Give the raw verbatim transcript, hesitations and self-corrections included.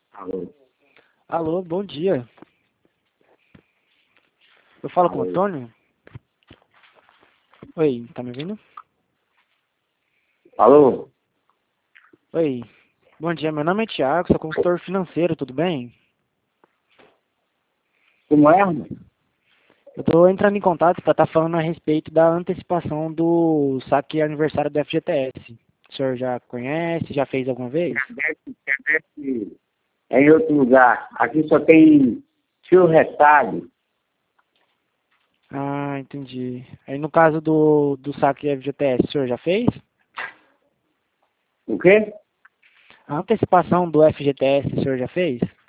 Alô? Alô, bom dia. Eu falo com o Alô? Antônio? Oi, tá me ouvindo? Alô? Oi, bom dia. Meu nome é Thiago, sou consultor financeiro, tudo bem? Como é, irmão? Eu tô entrando em contato para estar falando a respeito da antecipação do saque aniversário do F G T S. O senhor já conhece, já fez alguma vez? Cadete, cadete é em outro lugar. Aqui só tem fio retalho. Ah, entendi. Aí no caso do, do saque F G T S, o senhor já fez? O quê? A antecipação do F G T S, o senhor já fez?